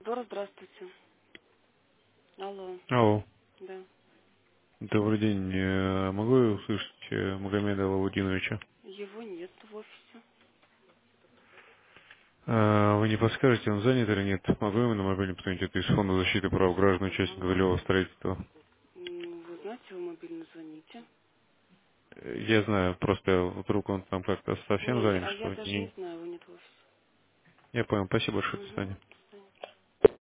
Дора, здравствуйте. Алло, Алло, да. добрый день. Могу я услышать Магомеда Лавудиновича? Его нет в офисе. Вы не подскажете, он занят или нет? Могу ему на мобильный позвонить? Это из Фонда защиты прав граждан, участников долевого строительства. Вы знаете, вы мобильно звоните? Я знаю, просто вдруг он там как-то совсем Не, занят, а я что даже не ли? знаю, его нет в офисе. Я понял, спасибо большое, до Угу. свидания.